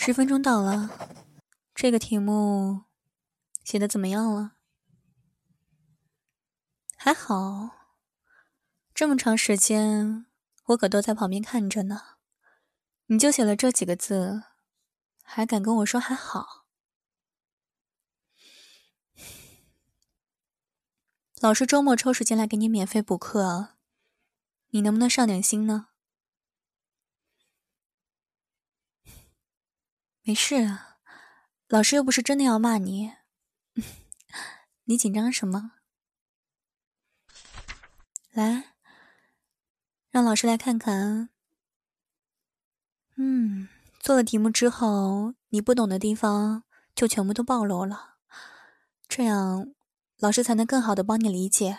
10分钟到了，这个题目写的怎么样了？还好，这么长时间我可都在旁边看着呢，你就写了这几个字，还敢跟我说还好？老师周末抽时间来给你免费补课，你能不能上点心呢？没事啊，老师又不是真的要骂你，你紧张什么？来，让老师来看看。做了题目之后，你不懂的地方就全部都暴露了，这样老师才能更好的帮你理解。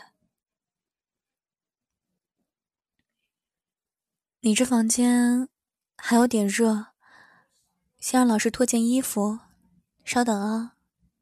你这房间还有点热，先让老师脱件衣服，稍等啊。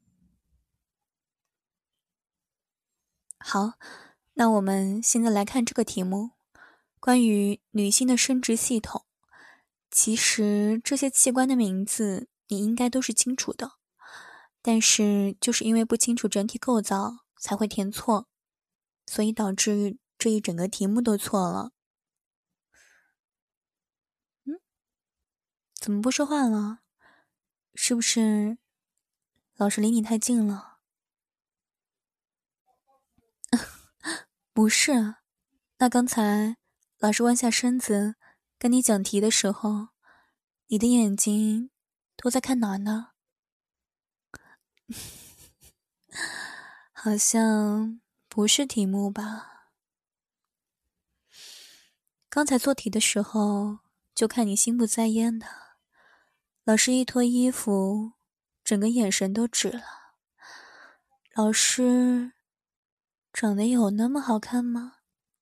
好，那我们现在来看这个题目，关于女性的生殖系统。其实这些器官的名字你应该都是清楚的，但是就是因为不清楚整体构造才会填错，所以导致这一整个题目都错了。怎么不说话了？是不是老师离你太近了？不是啊，那刚才老师弯下身子跟你讲题的时候，你的眼睛都在看哪呢？好像不是题目吧？刚才做题的时候就看你心不在焉的，老师一脱衣服，整个眼神都直了。老师长得有那么好看吗？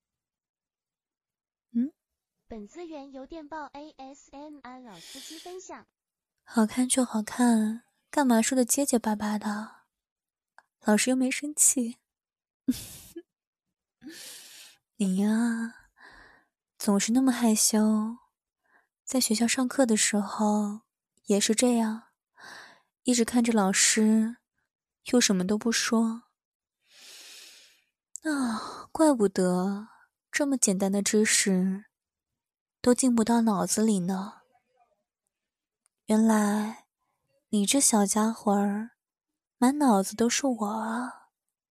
本资源由电报 ASMR 老司机分享。 好看就好看，干嘛说的结结巴巴的？老师又没生气。你呀，总是那么害羞，在学校上课的时候也是这样，一直看着老师，又什么都不说。啊，怪不得这么简单的知识都进不到脑子里呢。原来你这小家伙儿，满脑子都是我啊！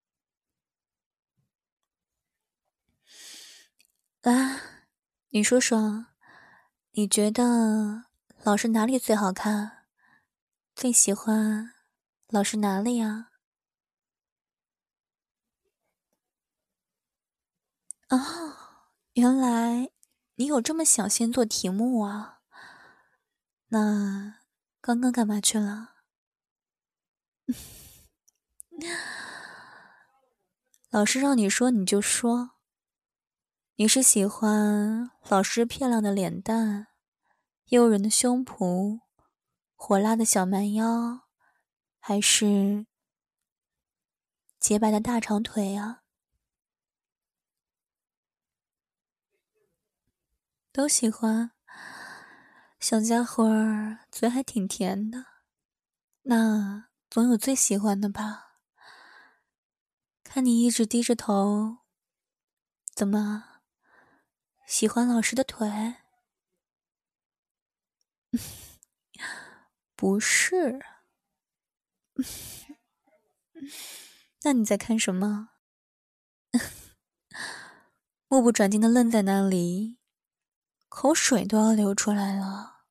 来，你说说，你觉得老师哪里最好看？最喜欢老师哪里呀？哦，原来你有这么想先做题目啊？那刚刚干嘛去了？老师让你说你就说。你是喜欢老师漂亮的脸蛋、诱人的胸脯、火辣的小蛮腰，还是洁白的大长腿啊？都喜欢。小家伙儿嘴还挺甜的，那总有最喜欢的吧？看你一直低着头，怎么喜欢老师的腿？不是。那你在看什么？目不转睛的愣在那里，口水都要流出来了。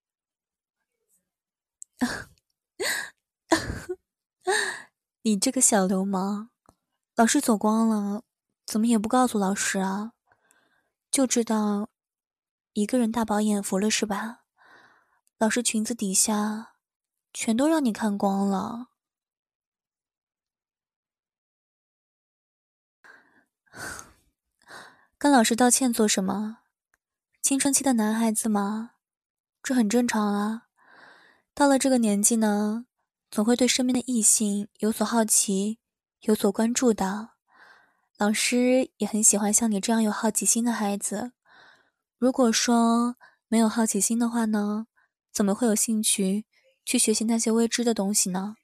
你这个小流氓，老师走光了，怎么也不告诉老师啊？就知道一个人大饱眼福了是吧？老师裙子底下全都让你看光了。跟老师道歉做什么？青春期的男孩子嘛，这很正常啊。到了这个年纪呢，总会对身边的异性有所好奇，有所关注的。老师也很喜欢像你这样有好奇心的孩子。如果说没有好奇心的话呢，怎么会有兴趣去学习那些未知的东西呢？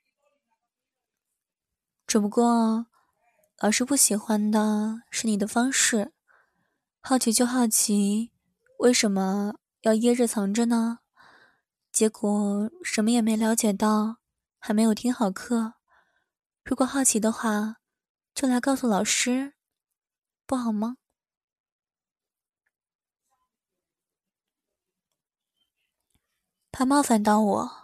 只不过，老师不喜欢的是你的方式。好奇就好奇，为什么要掖着藏着呢？结果什么也没了解到，还没有听好课。如果好奇的话，就来告诉老师，不好吗？怕冒犯到我，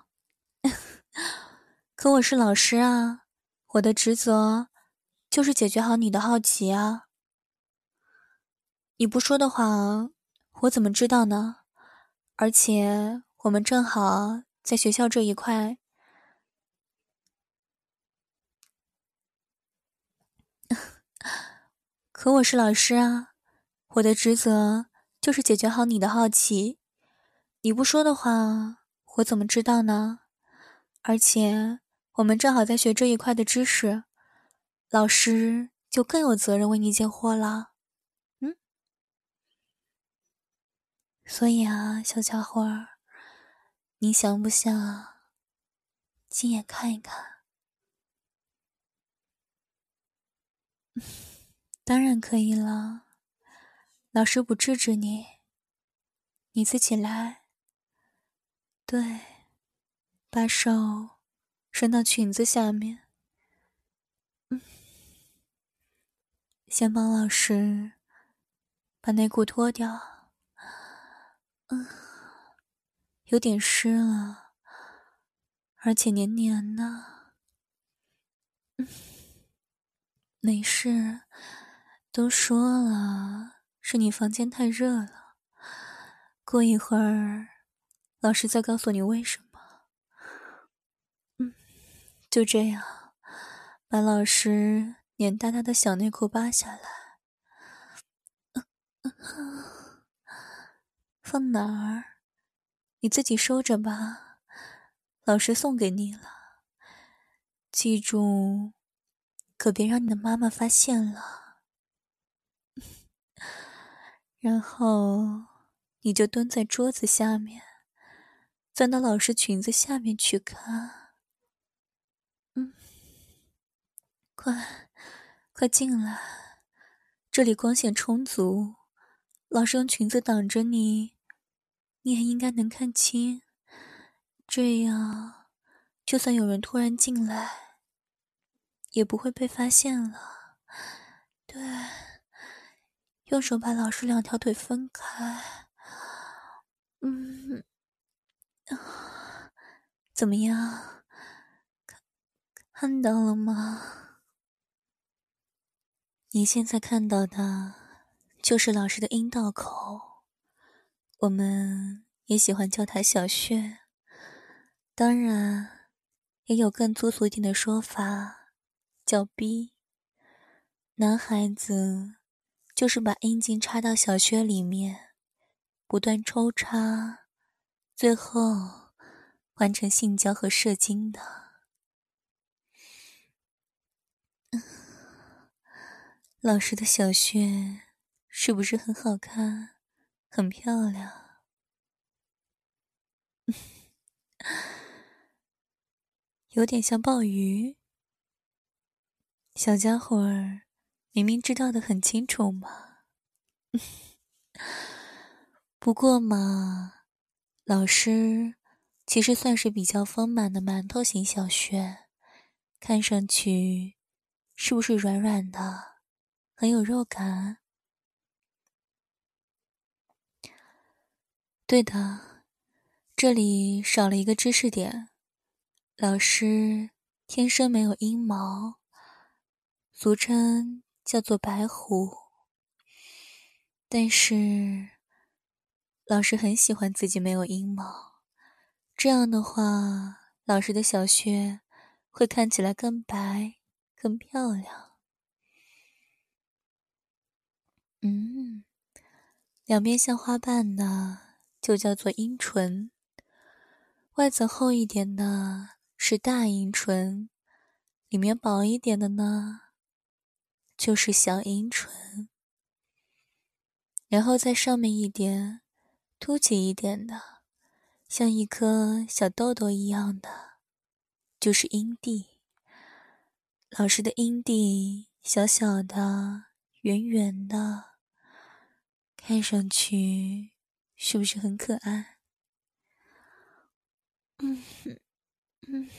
可我是老师啊，我的职责就是解决好你的好奇啊。你不说的话，我怎么知道呢？而且我们正好在学校这一块，可我是老师啊，我的职责就是解决好你的好奇。你不说的话，我怎么知道呢？而且我们正好在学这一块的知识，老师就更有责任为你解惑了。所以啊，小家伙儿，你想不想亲眼看一看？当然可以了，老师不制止你，你自己来。对，把手伸到裙子下面，先帮老师把内裤脱掉。有点湿了，而且黏黏的。没事，都说了，是你房间太热了。过一会儿，老师再告诉你为什么。就这样，把老师黏哒哒的小内裤扒下来。放哪儿？你自己收着吧，老师送给你了。记住，可别让你的妈妈发现了。然后你就蹲在桌子下面，钻到老师裙子下面去看。快进来，这里光线充足，老师用裙子挡着你，你也应该能看清。这样，就算有人突然进来，也不会被发现了。对，用手把老师两条腿分开。怎么样？看到了吗？你现在看到的就是老师的阴道口，我们也喜欢叫它小穴，当然也有更粗俗一点的说法，叫逼。男孩子就是把阴茎插到小穴里面，不断抽插，最后完成性交和射精的。老师的小穴是不是很好看，很漂亮？有点像鲍鱼。小家伙儿明明知道的很清楚嘛。不过嘛，老师其实算是比较丰满的馒头型小穴，看上去是不是软软的，很有肉感？对的，这里少了一个知识点，老师天生没有阴毛，俗称叫做白虎。但是老师很喜欢自己没有阴毛，这样的话，老师的小穴会看起来更白、更漂亮。两边像花瓣的就叫做阴唇，外层厚一点的是大阴唇，里面薄一点的呢就是小阴唇，然后在上面一点凸起一点的像一颗小豆豆一样的，就是阴蒂。老师的阴蒂小小的、圆圆的，看上去是不是很可爱？嗯嗯，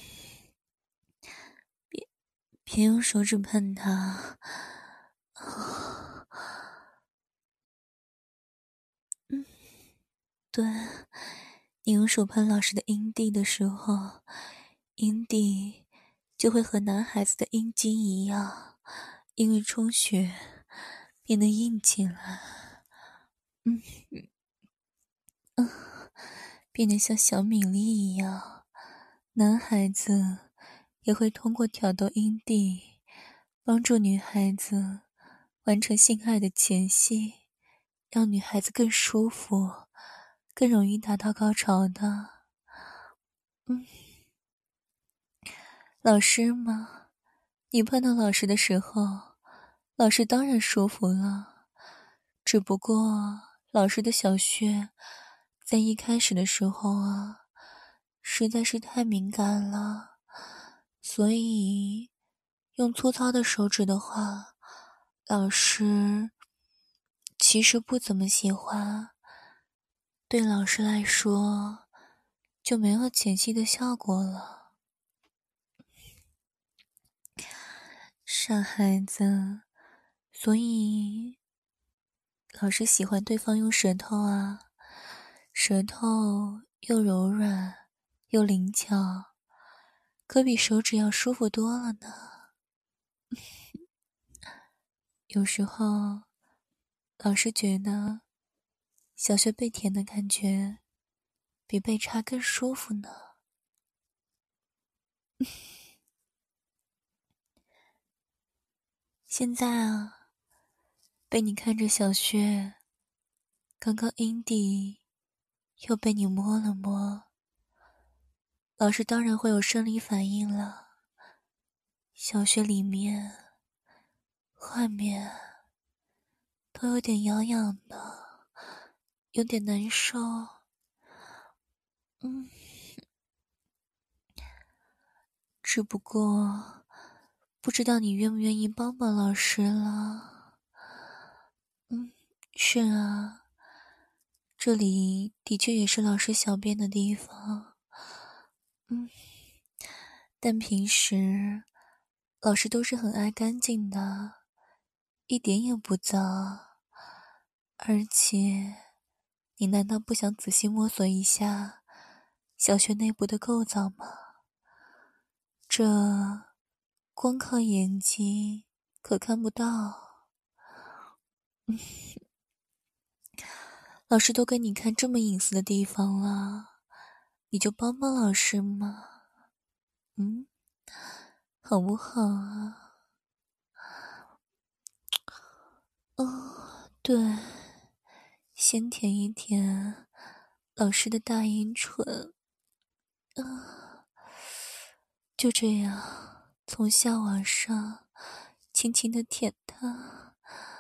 别用手指碰它。对，你用手碰老师的阴蒂的时候，阴蒂就会和男孩子的阴茎一样，因为充血变得硬起来，嗯嗯，变得像小米粒一样。男孩子也会通过挑逗阴蒂，帮助女孩子完成性爱的前戏，让女孩子更舒服，更容易达到高潮的。老师嘛，你碰到老师的时候，老师当然舒服了。只不过老师的小穴在一开始的时候啊，实在是太敏感了，所以用粗糙的手指的话，老师其实不怎么喜欢。对老师来说，就没有前戏的效果了。傻孩子，所以老师喜欢对方用舌头啊，舌头又柔软又灵巧，可比手指要舒服多了呢。有时候，老师觉得小穴被舔的感觉比被插更舒服呢。现在啊，被你看着小穴，刚刚阴蒂又被你摸了摸，老师当然会有生理反应了。小穴里面、外面都有点痒痒的，有点难受。只不过不知道你愿不愿意帮帮老师了。是啊，这里的确也是老师小便的地方。但平时老师都是很爱干净的，一点也不脏。而且，你难道不想仔细摸索一下小穴内部的构造吗？这光靠眼睛可看不到。老师都给你看这么隐私的地方了，你就帮帮老师嘛。好不好啊？哦，对，先舔一舔老师的大阴唇。就这样从下往上轻轻的舔它。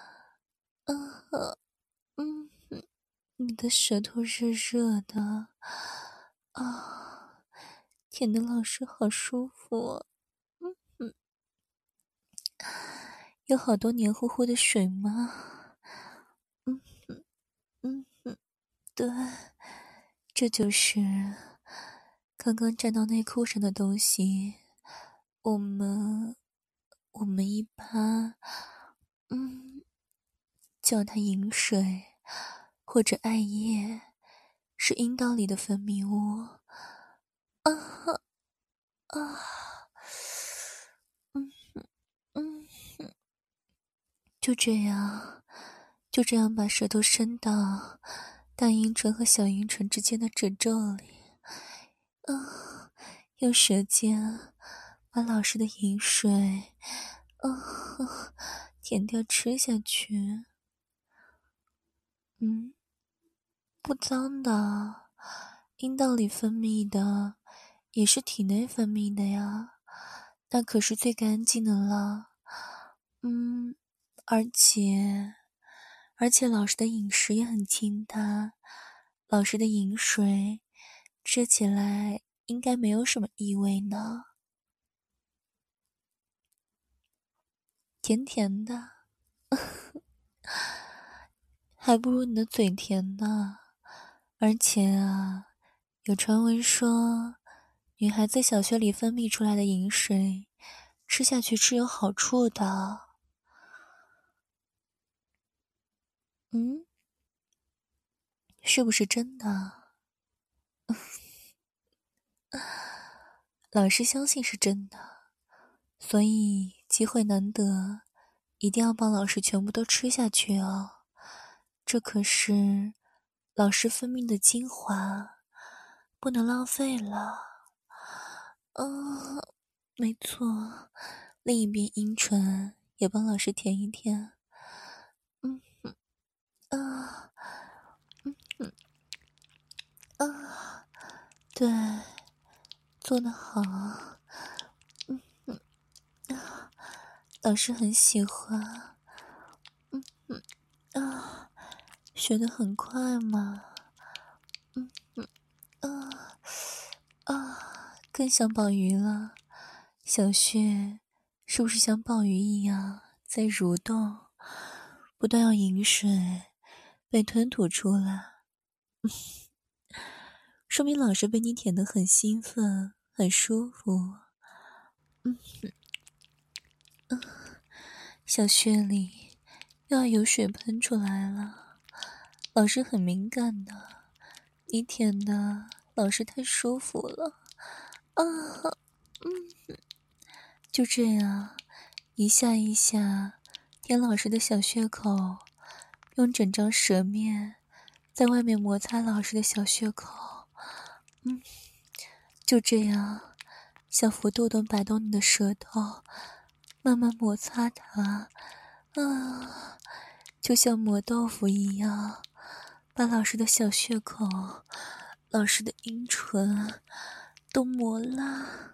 嗯，你的舌头热热的啊，舔的老师好舒服啊。有好多黏糊糊的水吗？对，这就是刚刚沾到内裤上的东西。我们我们一般叫它饮水或者艾叶，是阴道里的分泌物。就这样，就这样把舌头伸到大阴唇和小阴唇之间的褶皱里，用舌尖把老师的饮水，舔掉吃下去。不脏的，阴道里分泌的也是体内分泌的呀，那可是最干净的了。而且老师的饮食也很清淡，老师的饮水吃起来应该没有什么异味呢，甜甜的，还不如你的嘴甜呢。而且啊，有传闻说，女孩子小穴里分泌出来的饮水，吃下去是有好处的。嗯，是不是真的？老师相信是真的，所以机会难得，一定要帮老师全部都吃下去哦。这可是老师分泌的精华，不能浪费了。没错，另一边阴唇也帮老师舔一舔。嗯啊啊，对，做得好。老师很喜欢。啊，学得很快嘛。啊更像鲍鱼了。小穴是不是像鲍鱼一样在蠕动，不断要饮水被吞吐出来？说明老师被你舔得很兴奋，很舒服。小穴里又要有水喷出来了。老师很敏感的，你舔的老师太舒服了啊！就这样，一下一下舔老师的小穴口，用整张舌面在外面摩擦老师的小穴口。就这样，小幅度地摆动你的舌头，慢慢摩擦它，就像磨豆腐一样，把老师的小穴口、老师的阴唇都磨烂。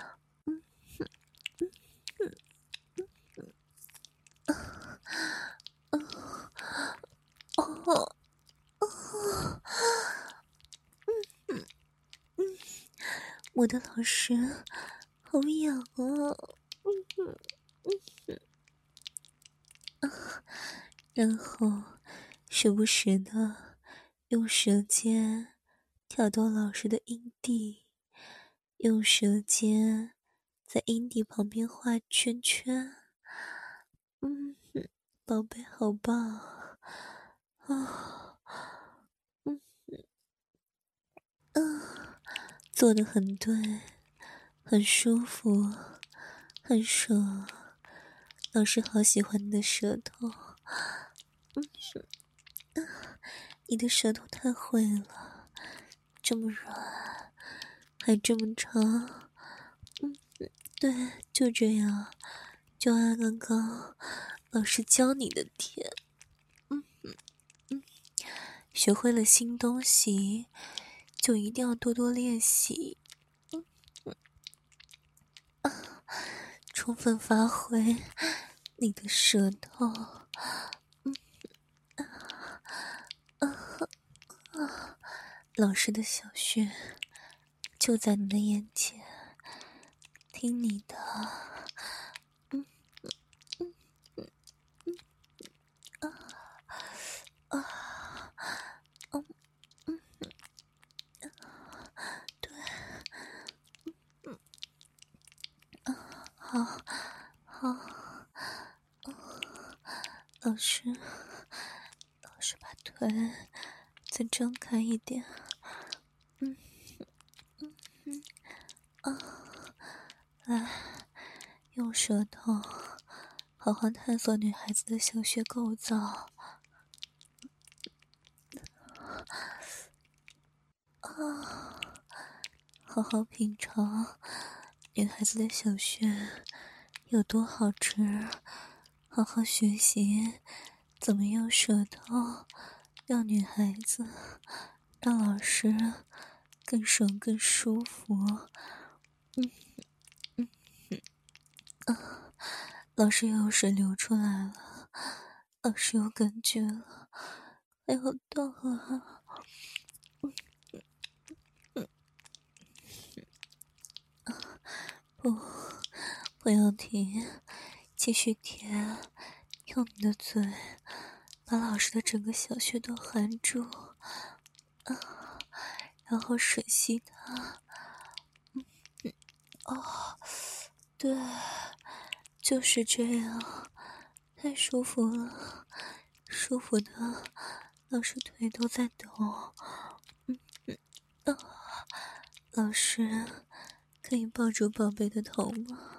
我的老师好痒啊！然后时不时的用舌尖挑逗老师的阴蒂，用舌尖在阴蒂旁边画圈圈。宝贝好棒啊！做得很对，很舒服，很爽。老师好喜欢你的舌头。你的舌头太会了，这么软，还这么长。对，就这样，就按刚刚老师教你的舔。学会了新东西，就一定要多多练习。充分发挥你的舌头。老师的小穴就在你的眼前，听你的。好，好，老师把腿再张开一点。来，用舌头好好探索女孩子的小穴构造。好好品尝女孩子的小穴有多好吃，好好学习怎么用舌头让女孩子，让老师更爽更舒服。老师又有水流出来了，老师有感觉了，还有动了。 不要停，继续舔，用你的嘴把老师的整个小穴都含住，然后吮吸它。对，就是这样，太舒服了，舒服的老师腿都在抖。老师，可以抱住宝贝的头吗？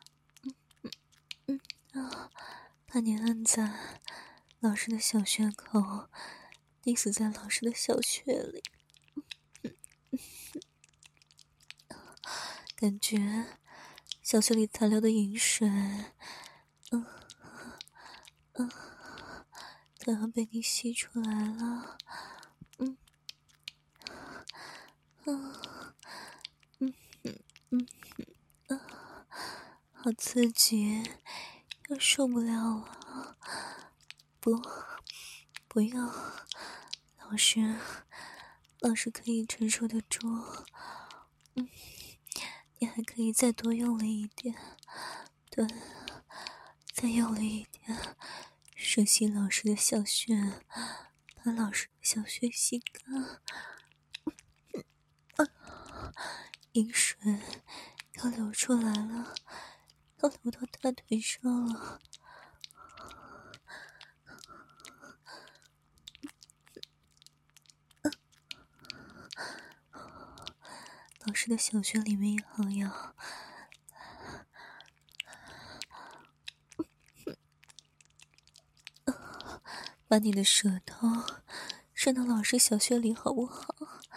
把你按在老师的小穴口，溺死在老师的小穴里，感觉小穴里残留的饮水，都要被你吸出来了。好刺激，要受不了了。不要，老师可以承受得住。你还可以再多用力一点，对，再用力一点，吮吸老师的小穴，把老师的小穴吸干。饮水要流出来了，要流到大腿上了。老师的小穴里面也好痒，把你的舌头伸到老师小穴里好不好？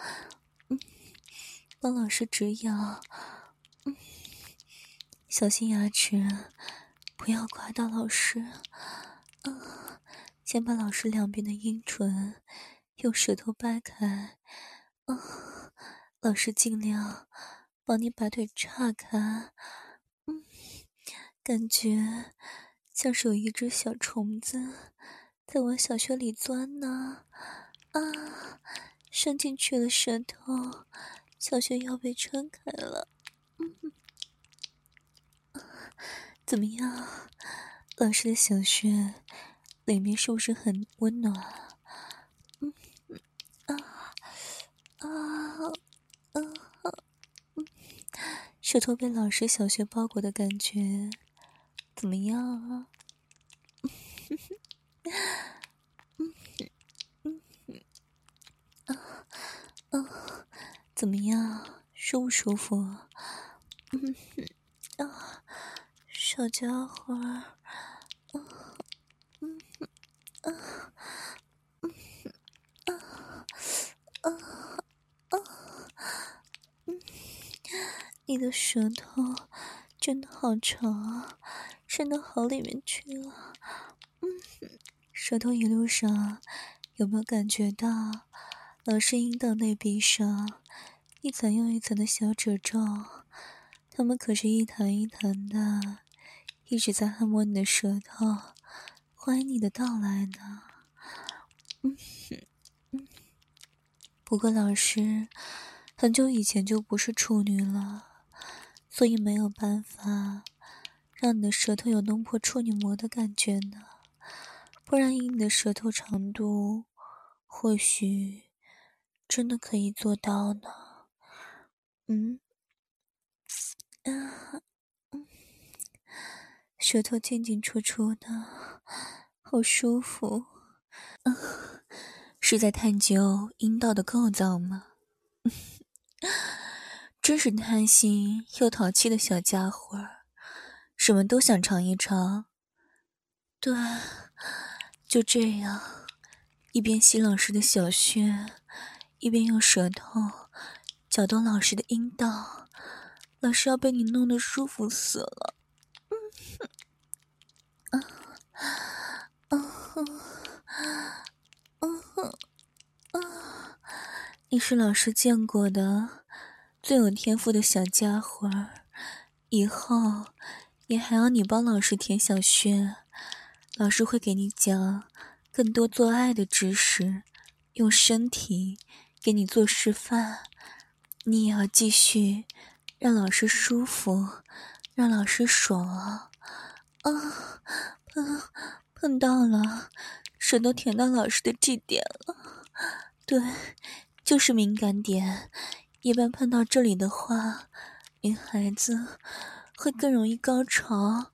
帮老师止痒，小心牙齿不要刮到老师。先把老师两边的阴唇用舌头掰开，老师尽量帮你把腿岔开。感觉像是有一只小虫子在往小穴里钻呢。伸进去了舌头，小穴要被撑开了。怎么样？老师的小穴里面是不是很温暖？舌头被老师小穴包裹的感觉怎么样啊？怎么样？舒不舒服？小家伙儿，你的舌头真的好长啊，伸到好里面去了。舌头一路上有没有感觉到老师阴道内壁上一层又一层的小褶皱？它们可是一弹一弹的，一直在按摩你的舌头，欢迎你的到来呢。不过老师很久以前就不是处女了，所以没有办法让你的舌头有弄破处女膜的感觉呢。不然以你的舌头长度，或许真的可以做到呢。舌头进进出出的，好舒服。是在探究阴道的构造吗？真是贪心又淘气的小家伙儿，什么都想尝一尝。对，就这样，一边吸老师的小穴，一边用舌头搅动老师的阴道，老师要被你弄得舒服死了。你是老师见过的最有天赋的小家伙儿，以后也还要你帮老师舔小穴，老师会给你讲更多做爱的知识，用身体给你做示范，你也要继续让老师舒服，让老师爽啊！啊，碰到了，舌头舔到老师的G点了。对，就是敏感点，一般碰到这里的话，女孩子会更容易高潮。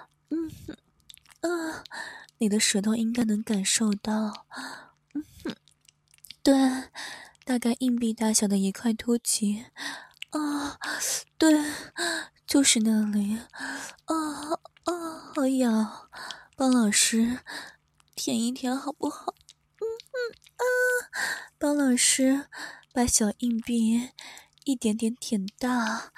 你的舌头应该能感受到。对，大概硬币大小的一块凸起。对，就是那里。好痒，帮老师舔一舔好不好？帮老师把小硬币一点点舔大。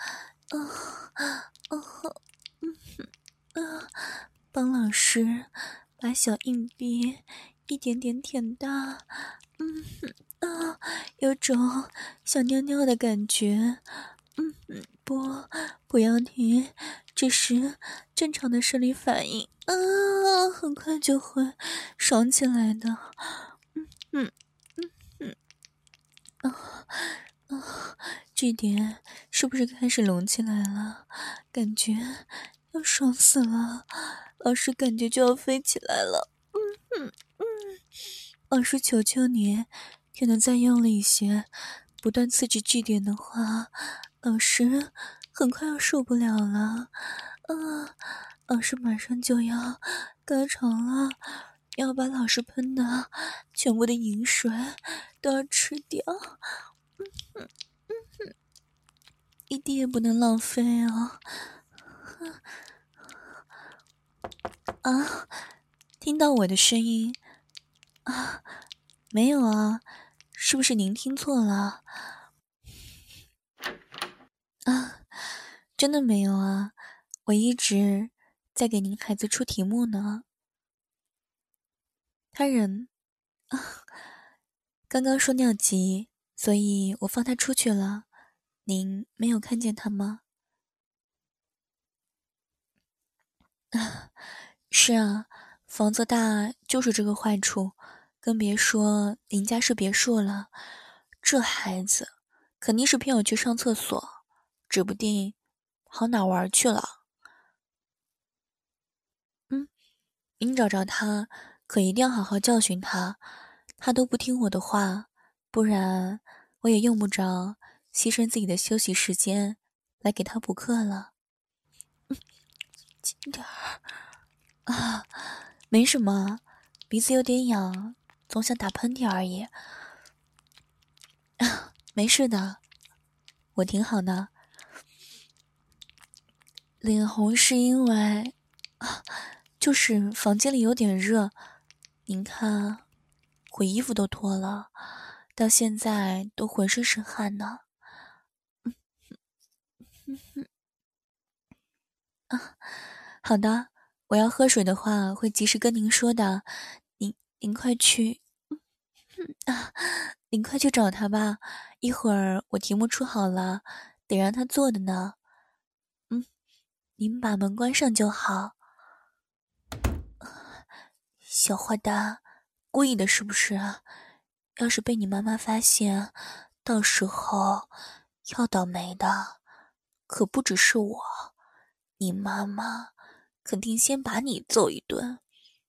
帮老师把小硬币一点点舔大。有种想尿尿的感觉。不要停，这是正常的生理反应。很快就会爽起来的。这点是不是开始隆起来了？感觉要爽死了，老师感觉就要飞起来了。老师求求你，可能再用力一些，不断刺激G点的话，老师很快要受不了了。老师马上就要高潮了，要把老师喷的全部的饮水都要吃掉。一滴也不能浪费啊！听到我的声音啊？没有啊，是不是您听错了？真的没有啊，我一直在给您孩子出题目呢。他人刚刚说尿急，所以我放他出去了。您没有看见他吗？是啊，房子大就是这个坏处，更别说邻家是别墅了。这孩子肯定是骗我去上厕所，指不定跑哪玩去了。您找着他，可一定要好好教训他。他都不听我的话，不然我也用不着牺牲自己的休息时间来给他补课了。轻点儿没什么，鼻子有点痒，总想打喷嚏而已。没事的，我挺好的。脸红是因为就是房间里有点热，您看我衣服都脱了，到现在都浑身是汗呢。好的，我要喝水的话会及时跟您说的。您快去您快去找他吧，一会儿我题目出好了，得让他做的呢。您把门关上就好。小坏蛋，故意的是不是？要是被你妈妈发现，到时候要倒霉的可不只是我，你妈妈肯定先把你揍一顿。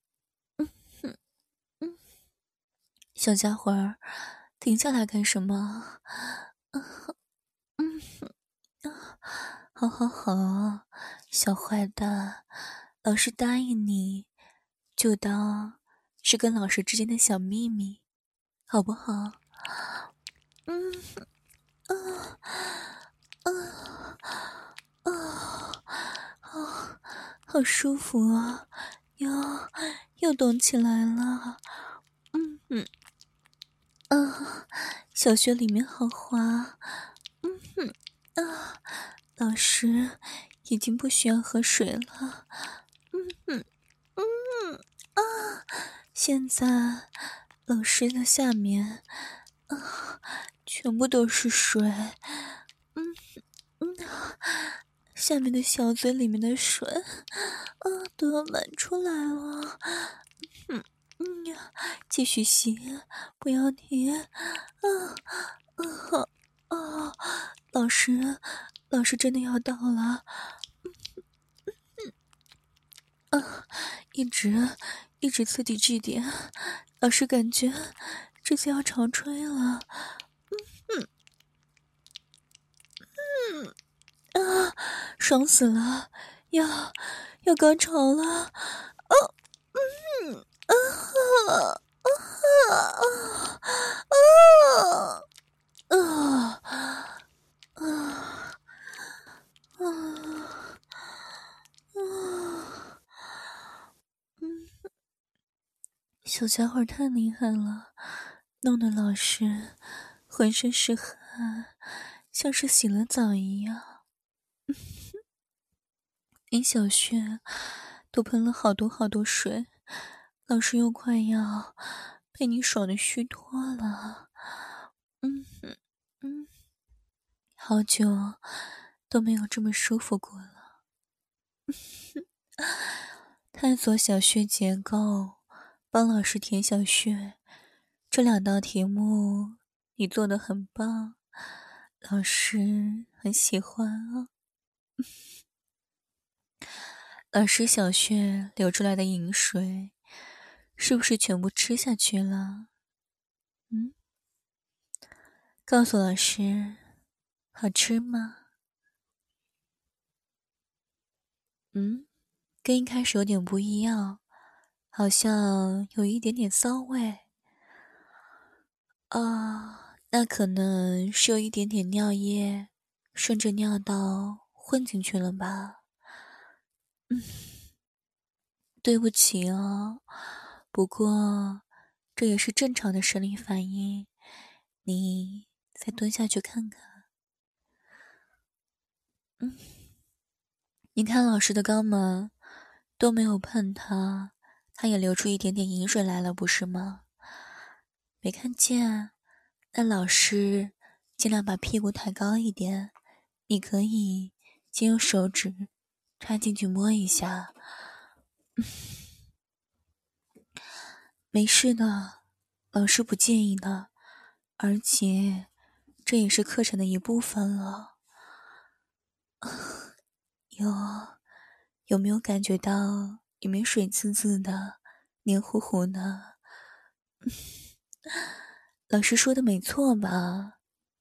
小家伙儿，停下来干什么？好好好，小坏蛋，老师答应你，就当是跟老师之间的小秘密，好不好？好舒服啊，又动起来了。小穴里面好滑。老师已经不需要喝水了。现在老师的下面全部都是水。下面的小嘴里面的水都要满出来了。继续吸，不要停。老师老师真的要到了。一直刺激据点，老师感觉这次要潮吹了。爽死了，要高潮了。小家伙太厉害了，弄得老师浑身是汗，像是洗了澡一样。连小穴都喷了好多水，老师又快要被你爽的虚脱了。好久都没有这么舒服过了。探索小穴结构，帮老师填小穴，这2道题目你做得很棒，老师很喜欢啊。老师小穴流出来的饮水是不是全部吃下去了？告诉老师，好吃吗？跟一开始有点不一样，好像有一点点骚味。那可能是有一点点尿液顺着尿道混进去了吧。对不起哦，不过这也是正常的生理反应，你再蹲下去看看。你看老师的肛门都没有碰它，它也流出一点点饮水来了，不是吗？没看见？那老师尽量把屁股抬高一点，你可以先用手指插进去摸一下。没事的，老师不介意的，而且这也是课程的一部分了。有没有感觉到里面水滋滋的，黏糊糊的？老师说的没错吧？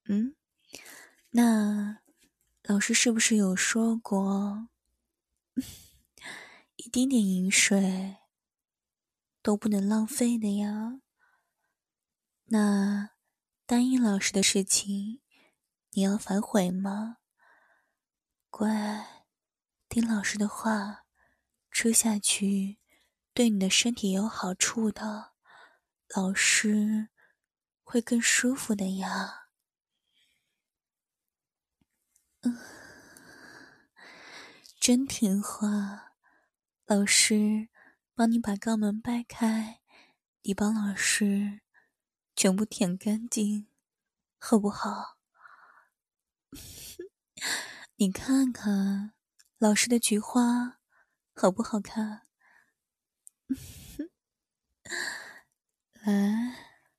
那老师是不是有说过，一丁点饮水都不能浪费的呀？那答应老师的事情，你要反悔吗？乖，听老师的话，吃下去对你的身体有好处的，老师会更舒服的呀。真听话，老师帮你把肛门掰开，你帮老师全部舔干净，好不好？你看看老师的菊花好不好看？来，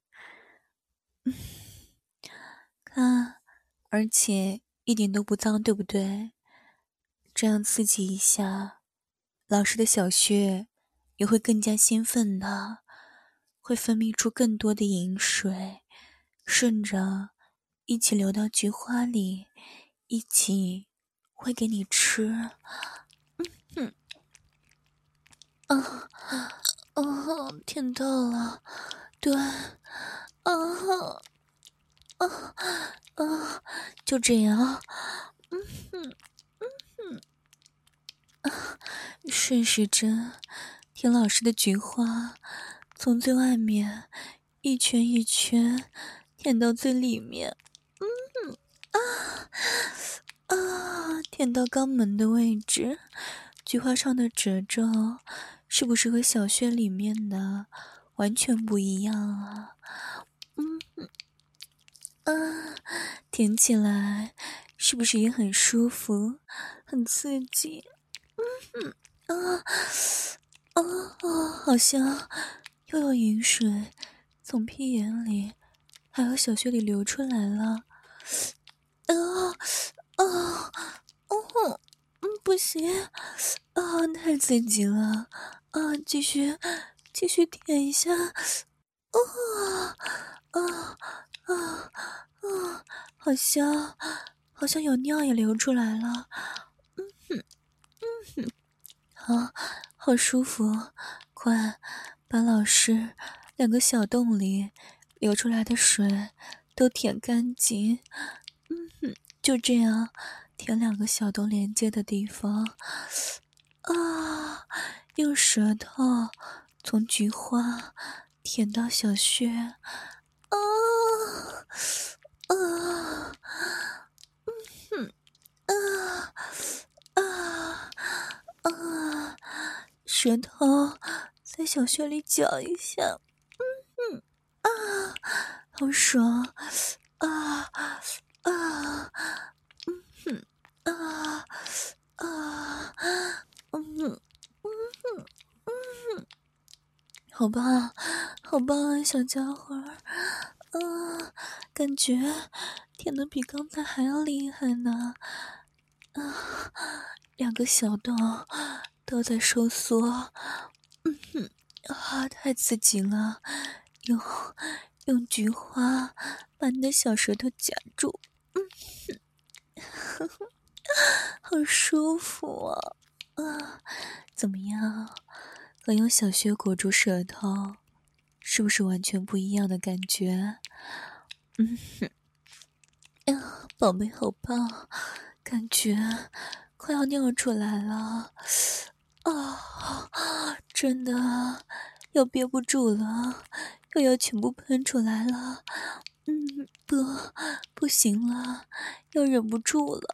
看，而且一点都不脏，对不对？这样刺激一下，老师的小穴也会更加兴奋的，会分泌出更多的饮水，顺着一起流到菊花里，一起会给你吃。舔到了，对，就这样，顺时针舔老师的菊花，从最外面一圈一圈舔到最里面，舔到肛门的位置，菊花上的褶皱是不是和小穴里面的完全不一样啊？舔起来是不是也很舒服，很刺激？好像又有饮水从屁眼里还有小穴里流出来了。 啊，哦，不行，啊，太刺激了，啊，继续舔一下，啊啊啊啊，好像有尿也流出来了，啊，好舒服，快把老师两个小洞里流出来的水都舔干净，就这样舔两个小洞连接的地方，啊，用舌头从菊花舔到小穴，啊啊，啊啊啊！舌头在小穴里搅一下，啊，好爽！啊啊，啊啊，好棒，好棒啊，小家伙儿！啊，感觉舔得比刚才还要厉害呢！啊，两个小洞都在收缩，啊，太刺激了！用菊花把你的小舌头夹住，好舒服啊！啊，怎么样？和用小穴裹住舌头，是不是完全不一样的感觉？呀，宝贝好棒，感觉快要尿出来了啊！真的要憋不住了，又要全部喷出来了。不行了，要忍不住了。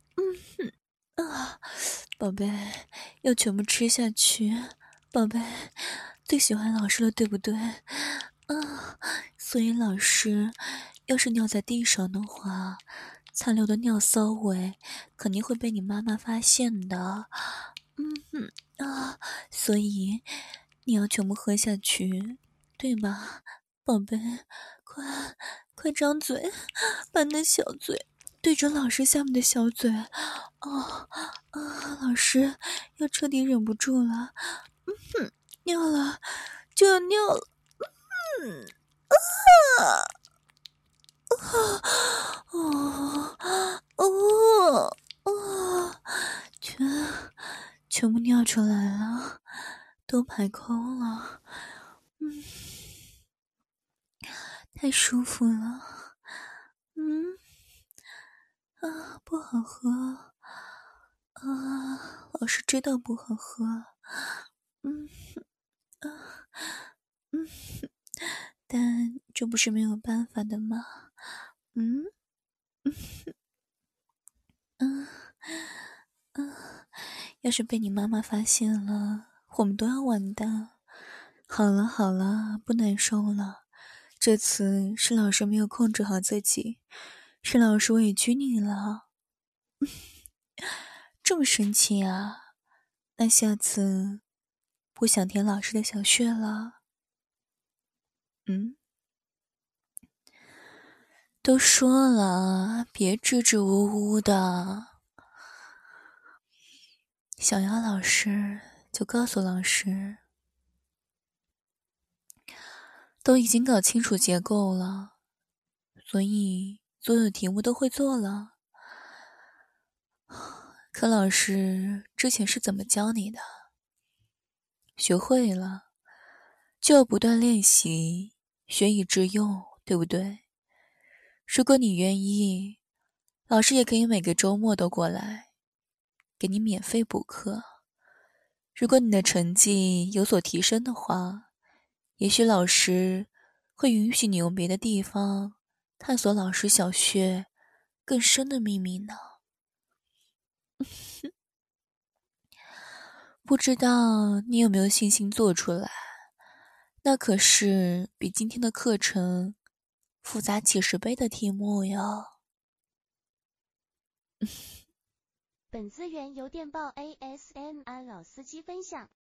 宝贝，要全部吃下去。宝贝，最喜欢老师了，对不对？所以老师要是尿在地上的话，残留的尿骚味肯定会被你妈妈发现的。所以你要全部喝下去，对吧？宝贝，快张嘴，把你的小嘴对准老师下面的小嘴。老师要彻底忍不住了，尿了就要尿了，全部尿出来了，都排空了，太舒服了，不好喝，老师知道不好喝，但这不是没有办法的吗？要是被你妈妈发现了，我们都要完蛋。好了，不难受了。这次是老师没有控制好自己，是老师委屈你了。这么生气啊？那下次不想舔老师的小穴了？都说了，别支支吾吾的。想要老师就告诉老师，都已经搞清楚结构了，所以所有题目都会做了。可老师之前是怎么教你的？学会了就要不断练习，学以致用，对不对？如果你愿意，老师也可以每个周末都过来，给你免费补课。如果你的成绩有所提升的话，也许老师会允许你用别的地方探索老师小穴更深的秘密呢。不知道你有没有信心做出来？那可是比今天的课程复杂几十倍的题目哟。 本资源由电报 ASMR 老司机分享。